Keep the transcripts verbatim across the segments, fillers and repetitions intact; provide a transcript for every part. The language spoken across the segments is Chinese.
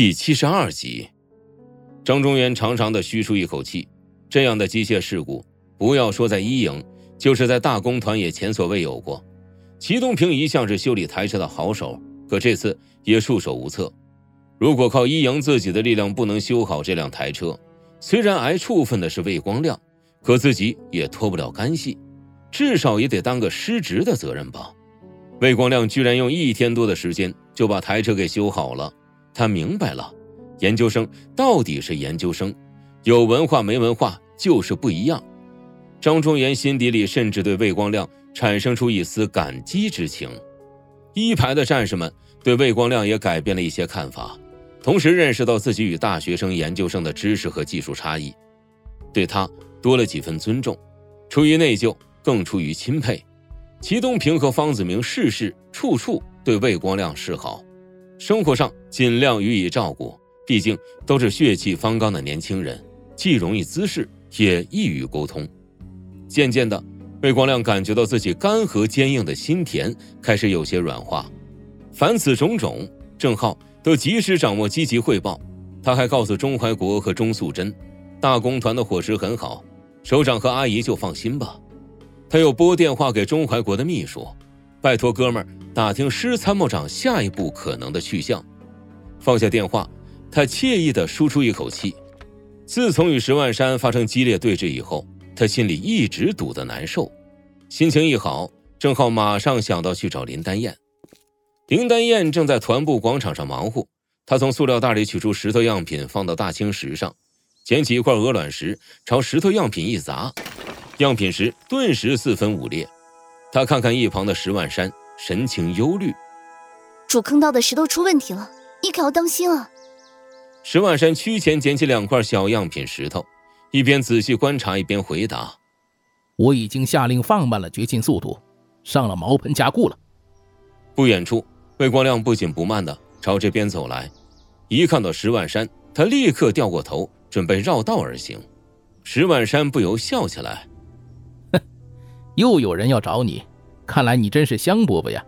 第七十二集。张中原长长的吁出一口气，这样的机械事故，不要说在一营，就是在大工团也前所未有过。齐东平一向是修理台车的好手，可这次也束手无策。如果靠一营自己的力量不能修好这辆台车，虽然挨处分的是魏光亮，可自己也脱不了干系，至少也得担个失职的责任吧。魏光亮居然用一天多的时间就把台车给修好了，他明白了，研究生到底是研究生，有文化没文化就是不一样。张中原心底里甚至对魏光亮产生出一丝感激之情。一排的战士们对魏光亮也改变了一些看法，同时认识到自己与大学生研究生的知识和技术差异，对他多了几分尊重，出于内疚更出于钦佩。齐东平和方子明事事处处对魏光亮示好，生活上尽量予以照顾，毕竟都是血气方刚的年轻人，既容易滋事也易于沟通。渐渐的，魏光亮感觉到自己干涸坚硬的心田开始有些软化。凡此种种，郑浩都及时掌握，积极汇报。他还告诉钟怀国和钟素贞，大工团的伙食很好，首长和阿姨就放心吧。他又拨电话给钟怀国的秘书，拜托哥们儿打听施参谋长下一步可能的去向。放下电话，他惬意地舒出一口气。自从与石万山发生激烈对峙以后，他心里一直堵得难受。心情一好，郑浩马上想到去找林丹燕。林丹燕正在团部广场上忙活，他从塑料袋里取出石头样品放到大青石上，捡起一块鹅卵石朝石头样品一砸，样品石顿时四分五裂。他看看一旁的石万山，神情忧虑。 主坑道的石头出问题了，你可要当心啊。 石万山屈前捡起两块小样品石头，一边仔细观察一边回答： 我已经下令放慢了掘进速度，上了毛盆加固了。 不远处，魏光亮不紧不慢地朝这边走来，一看到石万山，他立刻掉过头，准备绕道而行。石万山不由笑起来： 哼，又有人要找你，看来你真是香饽饽呀。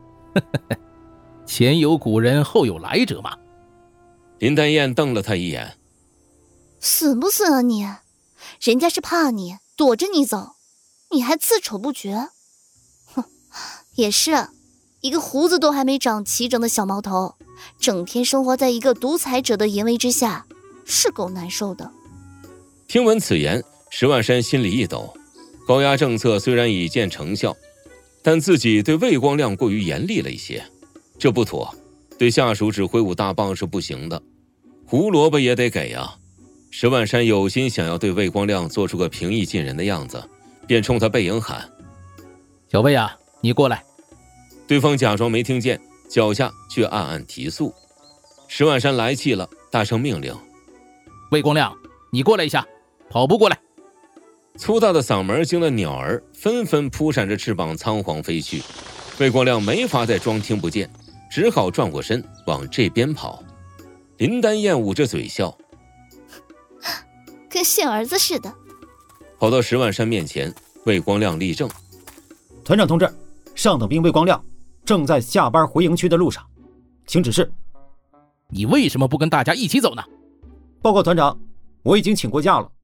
前有古人后有来者嘛。 林丹燕瞪了他一眼： 损不损啊你？人家是怕你，躲着你走，你还自丑不绝。哼，也是一个胡子都还没长齐整的小毛头，整天生活在一个独裁者的淫威之下，是够难受的。 听闻此言，石万山心里一抖，高压政策虽然已见成效，但自己对魏光亮过于严厉了一些，这不妥，对下属只挥舞大棒是不行的，胡萝卜也得给啊。石万山有心想要对魏光亮做出个平易近人的样子，便冲他背影喊： 小魏啊，你过来。 对方假装没听见，脚下却暗暗提速。石万山来气了，大声命令： 魏光亮，你过来一下，跑步过来。 粗大的嗓门惊得鸟儿纷纷扑闪着翅膀仓皇飞去。魏光亮没法再装听不见，只好转过身往这边跑。林丹燕捂着嘴笑： 跟现儿子似的。 跑到石万山面前，魏光亮立正： 团长同志，上等兵魏光亮正在下班回营区的路上，请指示。 你为什么不跟大家一起走呢？ 报告团长，我已经请过假了，